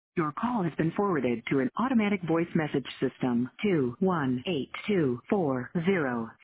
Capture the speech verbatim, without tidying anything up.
Your call has been forwarded to an automatic voice message system. two one eight two four zero